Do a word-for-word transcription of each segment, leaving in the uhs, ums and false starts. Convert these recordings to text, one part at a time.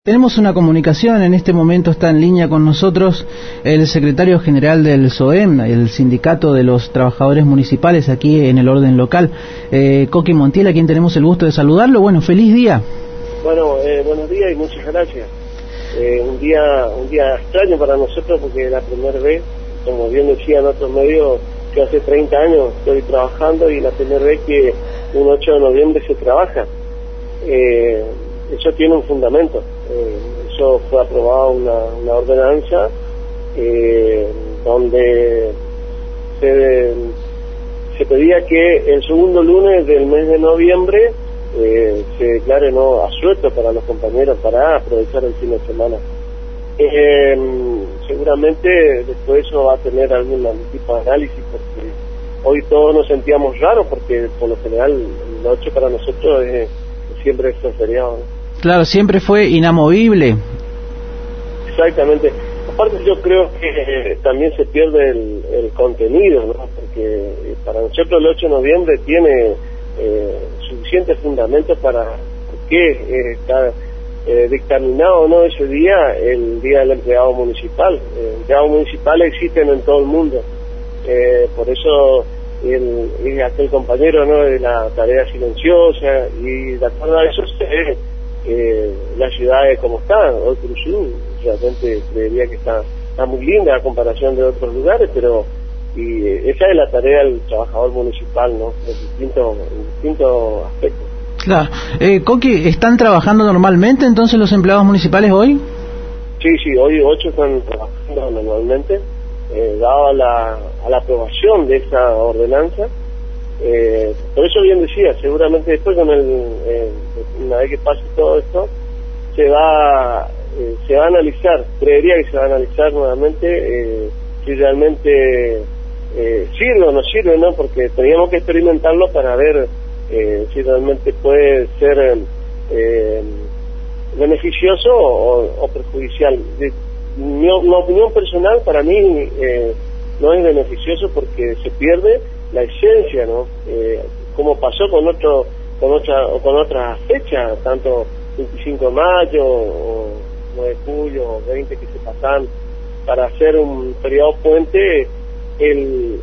Tenemos una comunicación, en este momento está en línea con nosotros el secretario general del S O E M, el Sindicato de los Trabajadores Municipales aquí en el orden local, eh, Coqui Montiel, a quien tenemos el gusto de saludarlo. Bueno, feliz día. Bueno, eh, buenos días y muchas gracias. Eh, un día un día extraño para nosotros porque es la primera vez, como bien decía en otros medios, que hace treinta años estoy trabajando y la primera vez que un ocho de noviembre se trabaja. Eh, eso tiene un fundamento. Eh, eso fue aprobado una, una ordenanza eh, donde se, se pedía que el segundo lunes del mes de noviembre eh, se declare no asueto para los compañeros para aprovechar el fin de semana. Eh, seguramente después eso va a tener algún tipo de análisis, porque hoy todos nos sentíamos raros porque por lo general el ocho para nosotros es, siempre es un feriado, ¿no? Claro, siempre fue inamovible. Exactamente. Aparte yo creo que eh, también se pierde el, el contenido, ¿no? Porque para nosotros el ocho de noviembre tiene eh, suficientes fundamentos para que eh, está eh, dictaminado o no ese día, el día del empleado municipal. Eh, empleados municipales existen en todo el mundo. Eh, por eso el, el, aquel compañero, ¿no?, de la tarea silenciosa, y de acuerdo a eso se ve Eh, la ciudad es como está. Hoy Cruzú realmente creería que está, está muy linda a comparación de otros lugares, pero y eh, esa es la tarea del trabajador municipal, ¿no?, en distintos en distintos aspectos. Claro. Eh, Coqui, ¿están trabajando normalmente entonces los empleados municipales hoy? Sí, sí, hoy ocho están trabajando normalmente, eh, dado a la, a la aprobación de esa ordenanza. Eh, por eso bien decía, seguramente después con el eh, una vez que pase todo esto se va eh, se va a analizar, creería que se va a analizar nuevamente eh, si realmente eh, sirve o no sirve, ¿no? Porque teníamos que experimentarlo para ver eh, si realmente puede ser eh, beneficioso o, o perjudicial. De, mi, mi opinión personal, para mí eh, no es beneficioso porque se pierde la esencia, ¿no? Eh, como pasó con otro, con otra, o con otras fechas, tanto veinticinco de mayo o nueve de julio o veinte que se pasan para hacer un feriado puente, el,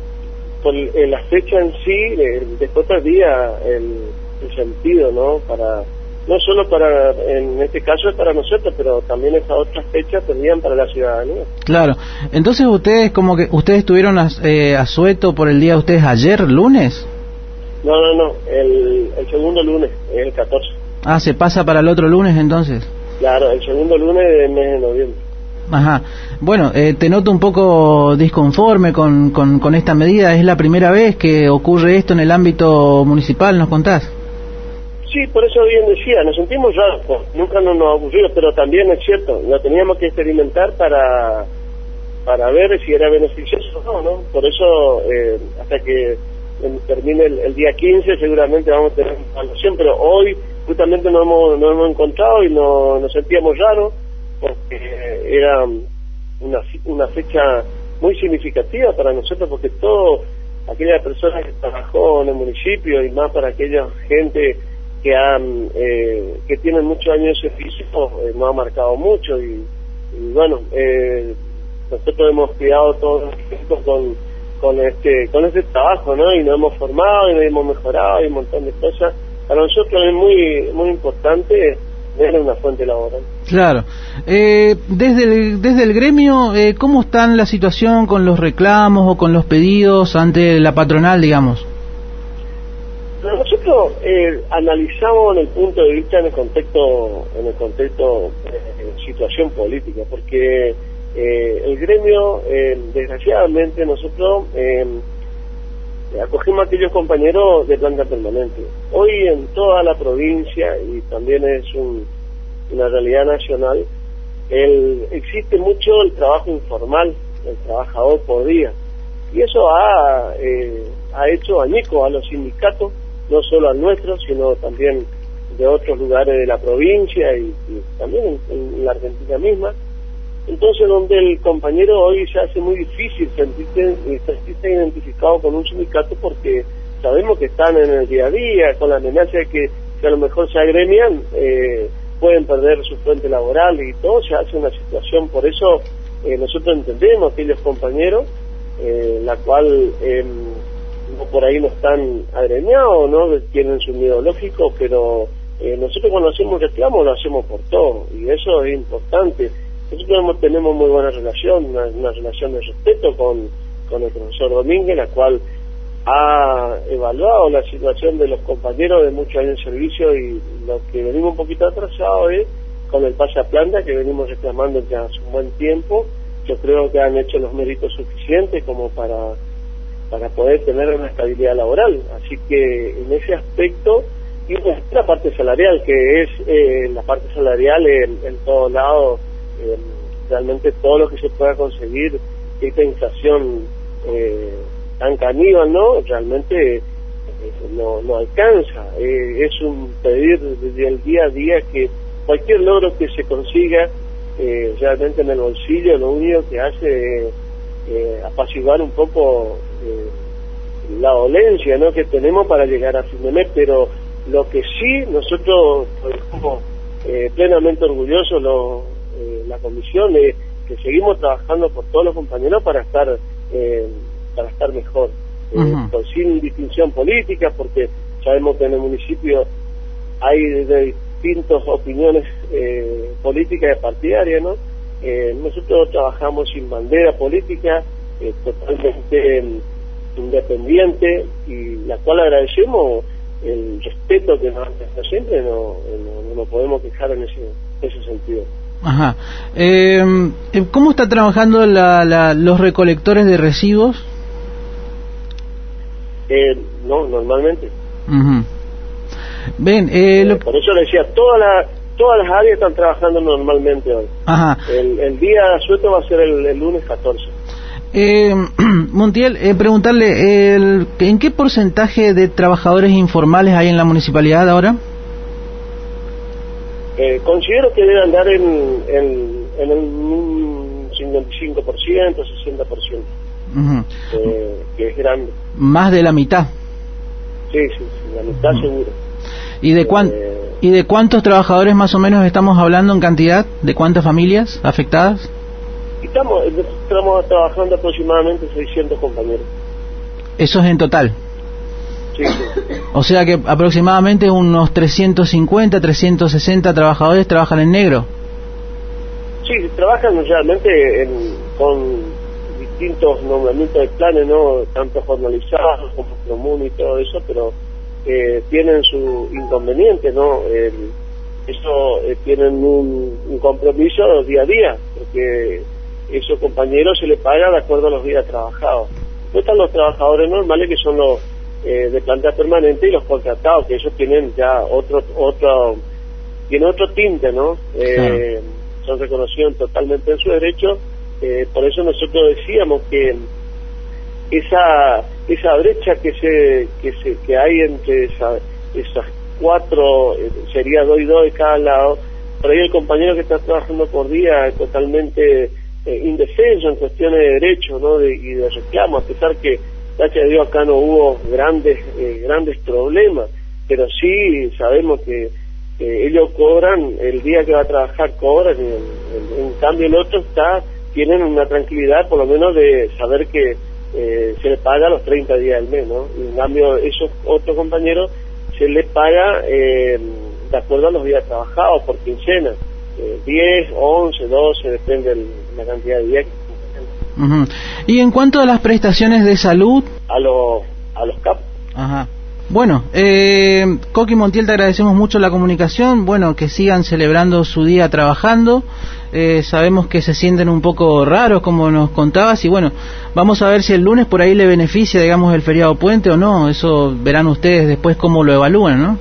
el la fecha en sí el, después perdía el, el sentido, ¿no? Para no solo para, en este caso es para nosotros, pero también esas otras fechas perdían para la ciudadanía. Claro. Entonces ustedes, como que ustedes estuvieron a, eh, asueto por el día de ustedes ayer, lunes. No, no, no, el, el segundo lunes, el catorce. Ah, se pasa para el otro lunes entonces. Claro, el segundo lunes del mes de noviembre. Ajá. Bueno, eh, te noto un poco disconforme con, con, con esta medida. ¿Es la primera vez que ocurre esto en el ámbito municipal, nos contás? Sí, por eso bien decía, nos sentimos raros, pues, nunca nos nos ha ocurrido, pero también es cierto, lo teníamos que experimentar para para ver si era beneficioso o no, ¿no? Por eso, eh, hasta que termine el, el día quince, seguramente vamos a tener una evaluación, pero hoy justamente nos hemos, nos hemos encontrado y no, nos sentíamos raros, porque era una, una fecha muy significativa para nosotros, porque todo aquella persona que trabajó en el municipio, y más para aquella gente que han eh, que tienen muchos años de servicio, eh, nos ha marcado mucho, y, y bueno, eh, nosotros hemos criado todos los tiempos con con este con este trabajo, ¿no? Y nos hemos formado y nos hemos mejorado y un montón de cosas. Para nosotros es muy muy importante tener una fuente laboral. Claro. Eh, desde el, desde el gremio, eh, ¿cómo está la situación con los reclamos o con los pedidos ante la patronal, digamos? Nosotros eh, analizamos en el punto de vista en el contexto en el contexto eh, situación política, porque eh, el gremio, eh, desgraciadamente nosotros eh, acogimos a aquellos compañeros de planta permanente. Hoy en toda la provincia, y también es un, una realidad nacional, el, existe mucho el trabajo informal, el trabajador por día, y eso ha, eh, ha hecho añicos a los sindicatos, no solo al nuestro, sino también de otros lugares de la provincia y, y también en, en la Argentina misma. Entonces, donde el compañero hoy se hace muy difícil sentirse, sentirse identificado con un sindicato, porque sabemos que están en el día a día, con la amenaza de que, que a lo mejor se agremian, eh, pueden perder su fuente laboral y todo se hace una situación. Por eso eh, nosotros entendemos aquellos compañeros, eh, la cual eh, no por ahí no están agremiados, ¿no? Tienen su miedo lógico, pero eh, nosotros cuando hacemos reclamo lo hacemos por todo, y eso es importante. Nosotros tenemos muy buena relación, una, una relación de respeto con, con el profesor Domínguez, la cual ha evaluado la situación de los compañeros de muchos años de servicio, y lo que venimos un poquito atrasados es con el pase a planta, que venimos reclamando ya hace un buen tiempo. Yo creo que han hecho los méritos suficientes como para para poder tener una estabilidad laboral, así que en ese aspecto, y la parte salarial, que es eh, la parte salarial en, en todos lados, eh, realmente todo lo que se pueda conseguir, esta inflación eh, tan caníbal, ¿no? Realmente eh, no, no alcanza, eh, es un pedir desde el día a día que cualquier logro que se consiga eh, realmente en el bolsillo, lo único que hace es eh, apaciguar un poco eh, la dolencia, ¿no?, que tenemos para llegar a fin de mes. Pero lo que sí nosotros estamos eh, plenamente orgullosos, lo, eh, la comisión, es que seguimos trabajando por todos los compañeros para estar eh, para estar mejor, eh, uh-huh. por, sin distinción política, porque sabemos que en el municipio hay de distintas opiniones eh, políticas y partidarias, ¿no? Eh, nosotros trabajamos sin bandera política, eh, totalmente eh, independiente, y la cual agradecemos el respeto que nos han prestado siempre. No, no, no nos podemos quejar en ese, ese sentido. Ajá. Eh, ¿Cómo está trabajando la, la, los recolectores de residuos? Eh, no, normalmente. Uh-huh. Ven, eh, eh, lo... por eso le decía, todas las todas las áreas están trabajando normalmente hoy. Ajá. El, el día suelto va a ser el, el lunes catorce. Eh, Montiel, eh, preguntarle, el, ¿en qué porcentaje de trabajadores informales hay en la municipalidad ahora? Eh, considero que debe andar en, en, en un cincuenta y cinco por ciento, sesenta por ciento, uh-huh. eh, que es grande. Más de la mitad. Sí, sí, sí, la mitad uh-huh. seguro. ¿Y de, cuán, eh, ¿Y de cuántos trabajadores más o menos estamos hablando en cantidad? ¿De cuántas familias afectadas? Estamos, estamos trabajando aproximadamente seiscientos compañeros. ¿Eso es en total? Sí, sí. O sea que aproximadamente unos trescientos cincuenta, trescientos sesenta trabajadores trabajan en negro. Sí, trabajan realmente en, con distintos nombramientos de planes, ¿no? Tanto formalizados como común y todo eso, pero eh, tienen su inconveniente, ¿no? El, eso eh, tienen un, un compromiso día a día, porque esos compañeros se les paga de acuerdo a los días trabajados. Después están los trabajadores normales, que son los eh, de planta permanente, y los contratados, que ellos tienen ya otro otro tienen otro tinte, ¿no? Eh, claro. Son reconocidos totalmente en su derecho. Eh, por eso nosotros decíamos que esa esa brecha que se que se que hay entre esa, esas cuatro, eh, sería dos y dos de cada lado. Por ahí el compañero que está trabajando por día es totalmente eh, indefenso en cuestiones de derechos, ¿no? De, y de reclamo, a pesar que gracias a Dios acá no hubo grandes eh, grandes problemas, pero sí sabemos que eh, ellos cobran el día que va a trabajar, cobran, en, en, en cambio el otro está tienen una tranquilidad por lo menos de saber que eh, se les paga los treinta días del mes, ¿no? Y en cambio esos otros compañeros se les paga eh, de acuerdo a los días trabajados por quincena, eh, diez, once, doce, depende de la cantidad de días. Uh-huh. Y en cuanto a las prestaciones de salud, a los a los C A P. Ajá. Bueno, eh, Coqui Montiel, te agradecemos mucho la comunicación. Bueno, que sigan celebrando su día trabajando. Eh, sabemos que se sienten un poco raros, como nos contabas, y bueno, vamos a ver si el lunes por ahí le beneficia, digamos, el feriado puente o no. Eso verán ustedes después cómo lo evalúan, ¿no?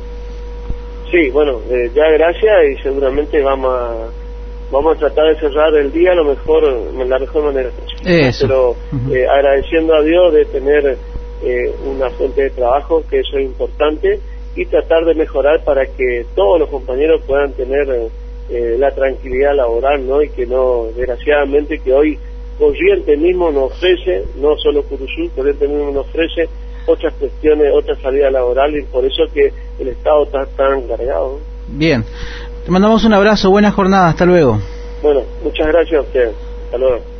Sí, bueno, eh, ya gracias, y seguramente vamos a vamos a tratar de cerrar el día a lo mejor de la mejor manera posible. Eso. Pero uh-huh. eh, agradeciendo a Dios de tener eh, una fuente de trabajo, que eso es importante, y tratar de mejorar para que todos los compañeros puedan tener eh, la tranquilidad laboral, ¿no? Y que no, desgraciadamente, que hoy Corrientes mismo nos ofrece, no solo Curuzú, Corrientes mismo nos ofrece otras cuestiones, otras salidas laborales, y por eso que el Estado está tan cargado. Bien. Te mandamos un abrazo, buena jornada, hasta luego. Bueno, muchas gracias a ustedes. Hasta luego.